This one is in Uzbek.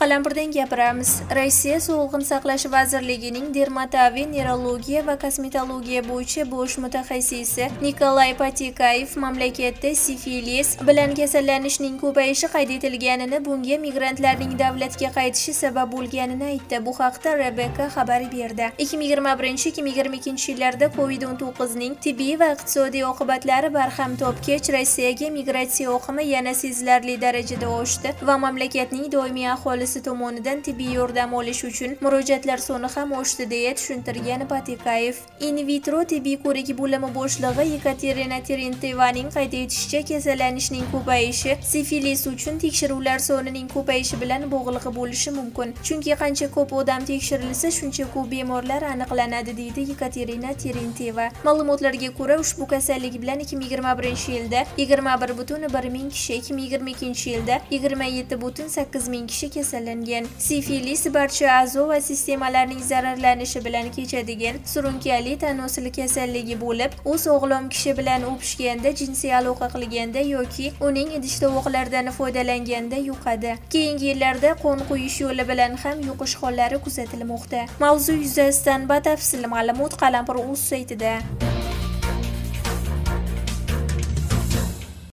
Qalampirdan gapiramiz. Rossiya Sog'liqni saqlash vazirligining dermatoviy, neurologiya va kosmetologiya bo'yicha bosh mutaxassisi Nikolay Patikayev mamlakatda sifilis bilan kasallanishning ko'payishi qayd etilganini, bunga migrantlarning davlatga qaytishi sabab bo'lganini aytdi. Bu haqda Rebecca xabar berdi. 2021-2022 yillarda COVID-19 ning tibbiy va iqtisodiy oqibatlari barham topgach, Rossiyaga migratsiya oqimi yana sezilarli darajada oshdi va mamlakatning doimiy aholisi tomonidan tibbiy yordam olish uchun murojaatlar soni ham oshdi, deya tushuntirgan Patikayev. In vitro tibbiy ko'rik bo'limi boshlig'i Ekaterina Terentevaning qayd etishicha, kasallanishning ko'payishi sifilis uchun tekshiruvlar sonining ko'payishi bilan bog'liq bo'lishi mumkin. Chunki qancha ko'p odam tekshirilsa, shuncha ko'p bemorlar aniqlanadi, deydi Ekaterina Terenteva. Ma'lumotlarga ko'ra, ushbu kasallik bilan 2021 yilda 21,1 ming kishi, 2022 yilda 27,8 ming kishi kasallangan. Sifilis barcha a'zo va sistemalarning zararlanishi bilan kechadigan surunkali tanosil kasalligi bo'lib, u sog'lom kishi bilan o'pishganda, jinsiy aloqa qilganda yoki uning idish-tovoqlaridan foydalanganda yuqadi. Keyingi yillarda qon quyish yo'li bilan ham yuqish hollari kuzatilmoqda. Mavzu yuzasidan batafsil ma'lumot Qalampir.uz saytida.